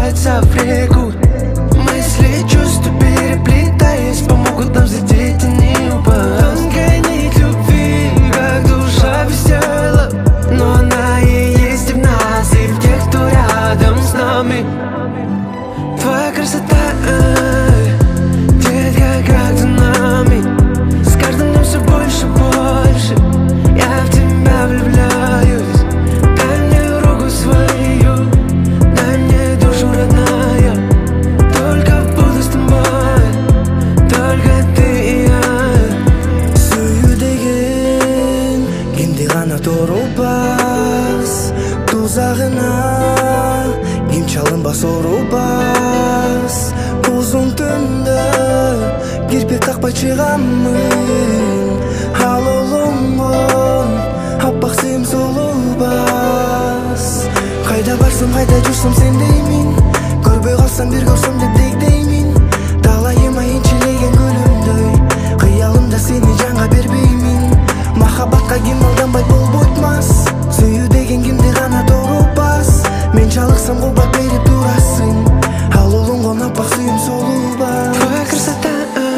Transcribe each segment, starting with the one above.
купаться в реку. Мысли и чувства переплетаясь, помогут нам задеть и не упасть. Тонкая нить любви, как душа без тела, но она и есть и в нас, и в тех, кто рядом с нами. Твоя красота, детка, как цунами. С каждым днем все больше, больше я в тебя влюбляюсь. Дай мне руку свою, дай мне душу, родная. Только буду с тобой, только ты и я. Сүю деген кимди гана торубас, тузагына ким чалынбас орубас. Узун түндө кирпик какпай чыгаммын, ал улуңгон аппак сым солубас. Кайда барсам, кайда жүрсөм сен деймин, көрбөй калсам бир көрсөм деп дегдеймин. Талайыма энчилеген гүлүмдөй, кыялымда сени жанга бербеймин. Махабатка ким алданбай болбойт мас, сүйүү деген кимди гана торубас. Мен чалыксам кубат берип турасың, ал улуңгон аппак сүйүм солубас. Твоя красота,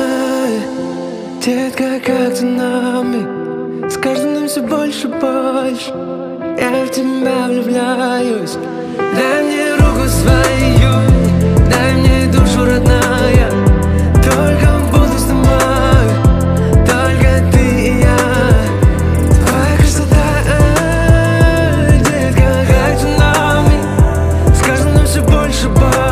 детка, как цунами. С каждым днем все больше, больше я в тебя влюбляюсь. Дай мне руку свою, дай мне душу, родная. Только буду с тобой, только ты и я. Твоя красота, детка, как цунами. С каждым днем все больше, больше